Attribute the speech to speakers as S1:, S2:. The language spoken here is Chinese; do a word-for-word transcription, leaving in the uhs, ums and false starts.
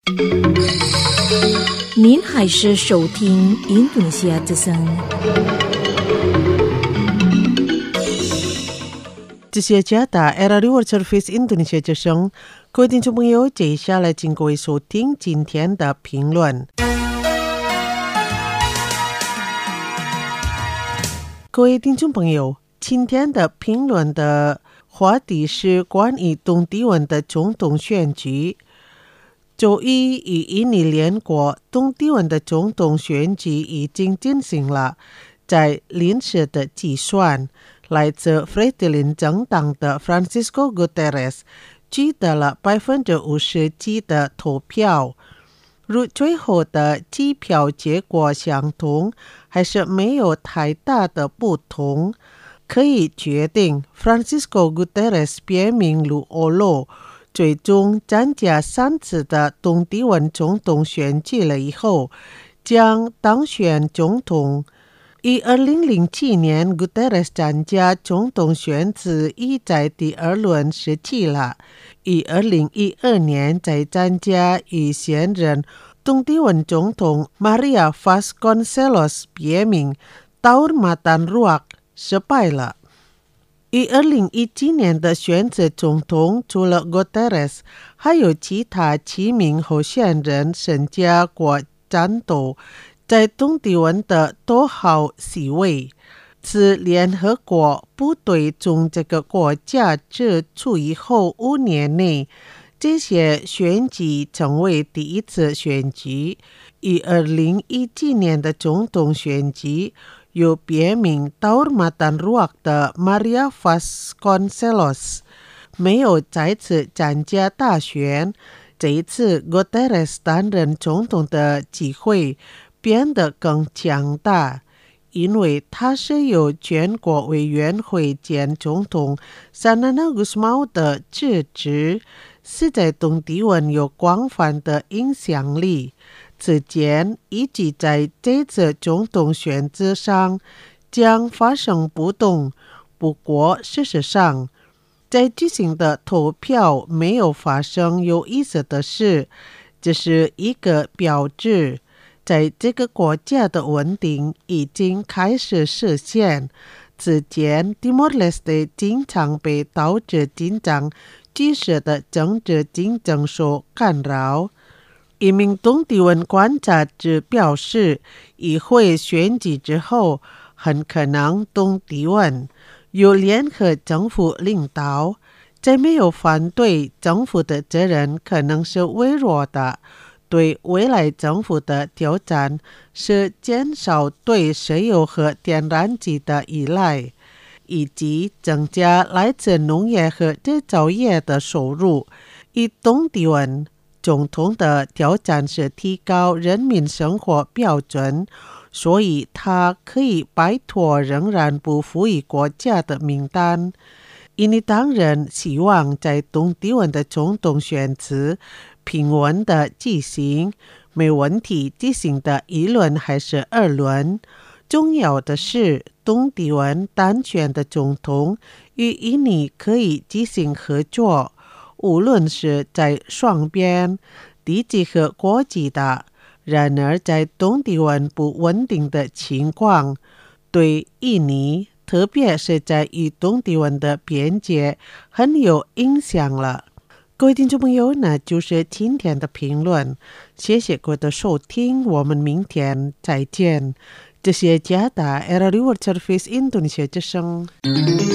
S1: 您还是收听印度尼西亚之声。
S2: 这是加大 Era World Service 印度尼西亚之声，各位听众朋友，接下来请各位收听今天的评论。各位听众朋友，今天的评论的话题是关于东帝汶的总统选举。周一与印尼联国东帝汶的总统选举已经进行了，在临时的计算，来自菲德林政党的 Francisco Guterres 取得了 百分之五十七 的投票。如最后的计票结果相同，还是没有太大的不同，可以决定 Francisco Guterres 别名卢欧洛最终参加三次的东帝汶总统选举了以后，将当选总统。以二零零七年 Guterres 参加总统选举已在第二轮失去了，以二零一二年再参加与现任东帝汶总统 Maria Vasconcelos 别名 Taur Matan Ruak 失败了。以二零一七年的选举总统，除了 Guterres， 还有其他七名候选人参加过战斗，在东帝汶的头号席位。自联合国部队从这个国家撤出以后五年内，这些选举成为第一次选举。以二零一七年的总统选举，由别名 Taur Matan Ruak 的 Maria Vasconcelos 没有再次参加大选。这一次 Guterres 担任总统的机会变得更强大，因为他是由全国委员会兼总统 Sanana Gusmao 的支持，是在东帝汶有广泛的影响力。此前一直在这次总统选举上将发生波动，不过事实上在举行的投票没有发生有意思的事，这是一个标志，在这个国家的稳定已经开始实现。此前 Timor-Leste 经常被导致紧张局势的政治竞争所干扰。一名东帝汶观察者表示，议会选举之后，很可能东帝汶由联合政府领导，在没有反对政府的责任可能是微弱的。对未来政府的挑战是减少对石油和天然气的依赖，以及增加来自农业和制造业的收入。以东帝汶总统的挑战是提高人民生活标准，所以他可以摆脱仍然不富裕国家的名单。印尼当然希望在东帝汶的总统选举平稳的进行，没问题进行的一轮还是二轮。重要的是，东帝汶当选的总统与印尼可以进行合作，无论是在双边、地区和国际的。然而，在东帝汶不稳定的情况，对印尼，特别是在与东帝汶的边界，很有影响了。各位听众朋友，那就是今天的评论，谢谢各位的收听，我们明天再见。这是加拿大 Era World Service 印度尼西亚之声。